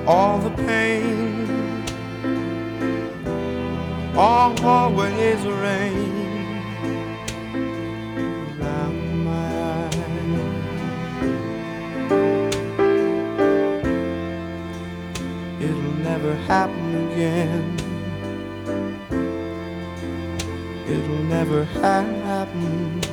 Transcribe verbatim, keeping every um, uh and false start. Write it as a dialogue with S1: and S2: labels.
S1: all the pain, always rain around my eyes. It'll never happen again. It'll never happen